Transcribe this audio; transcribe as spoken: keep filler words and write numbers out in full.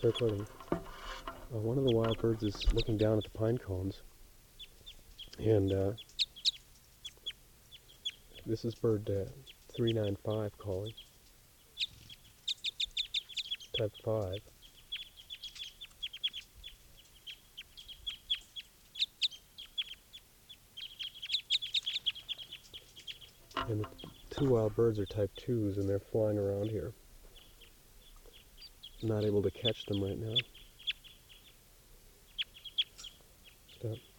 Start recording. Uh, one of the wild birds is looking down at the pine cones, and uh, this is bird uh, three nine five calling, type five. And the two wild birds are type twos, and they're flying around here. I'm not able to catch them right now. Stop.